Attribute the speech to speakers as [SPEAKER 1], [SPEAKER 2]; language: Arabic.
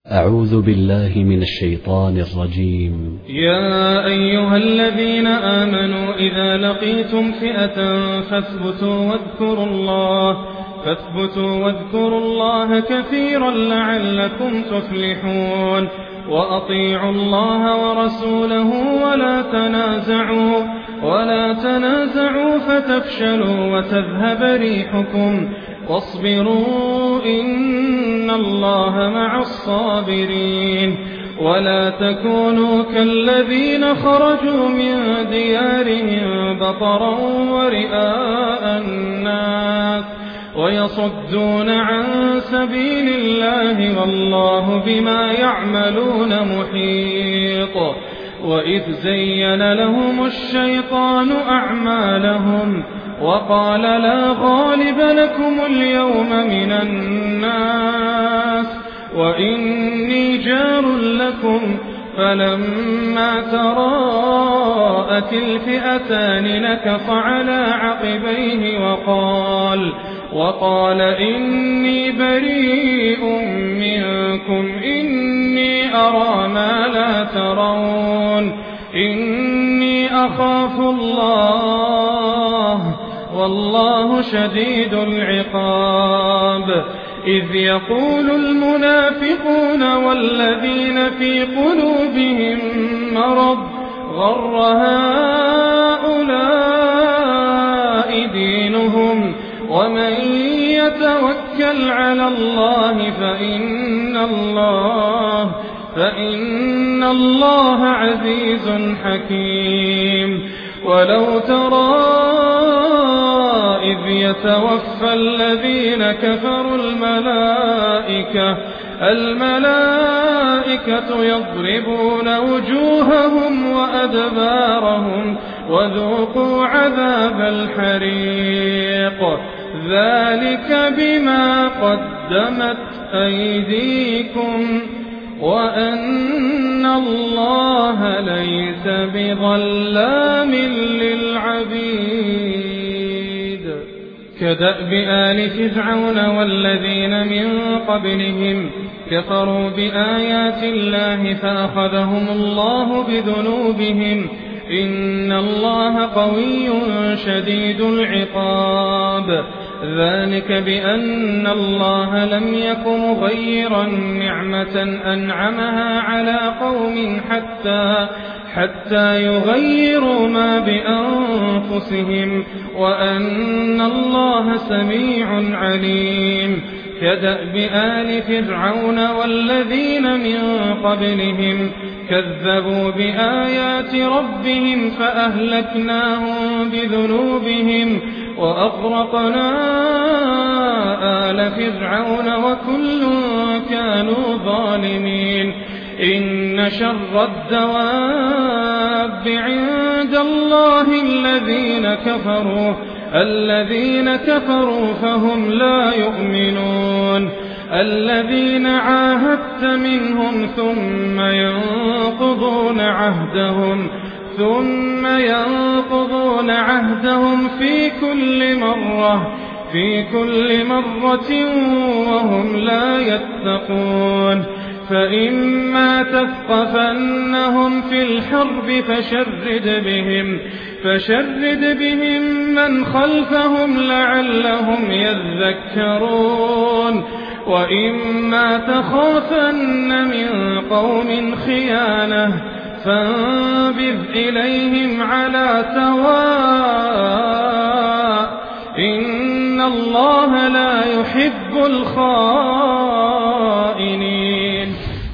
[SPEAKER 1] أعوذ بالله من الشيطان الرجيم.
[SPEAKER 2] يا أيها الذين آمنوا إذا لقيتم فئة فاثبتوا واذكروا الله كثيرا لعلكم تفلحون. وأطيعوا الله ورسوله ولا تنازعوا فتفشلوا وتذهب ريحكم واصبروا إن الله مع الصابرين. ولا تكونوا كالذين خرجوا من ديارهم بطرا ورئاء الناس ويصدون عن سبيل الله والله بما يعملون محيط. وإذ زين لهم الشيطان أعمالهم وقال لا غالب لكم اليوم من الناس وإني جار لكم فلما تراءت الفئتان نكص على عقبيه وقال إني بريء منكم إني أرى ما لا ترون إني أخاف الله والله شديد العقاب. إذ يقول المنافقون والذين في قلوبهم مرض غر هؤلاء دينهم ومن يتوكل على الله فإن الله عزيز حكيم. ولو ترى إذ يتوفى الذين كفروا الملائكة يضربون وجوههم وأدبارهم وذوقوا عذاب الحريق ذلك بما قدمت أيديكم وأن الله ليس بظلام للعبيد. كدأب آل فرعون والذين من قبلهم كفروا بآيات الله فأخذهم الله بذنوبهم إن الله قوي شديد العقاب. ذلك بأن الله لم يك مغيرا نعمة أنعمها على قوم حتى يغيروا ما بأنفسهم وأن الله سميع عليم. كدأب آل فرعون والذين من قبلهم كذبوا بآيات ربهم فأهلكناهم بذنوبهم وأغرقنا آل فرعون وكل كانوا ظالمين. إن شر الدواب عند الله الذين كفروا فهم لا يؤمنون. الذين عاهدت منهم ثم ينقضون عهدهم في كل مرة وهم لا يتقون. فإما تثقفنهم في الحرب فشرد بهم من خلفهم لعلهم يذكرون. وإما تخافن من قوم خيانة فانبذ إليهم على سواء إن الله لا يحب الخائنين.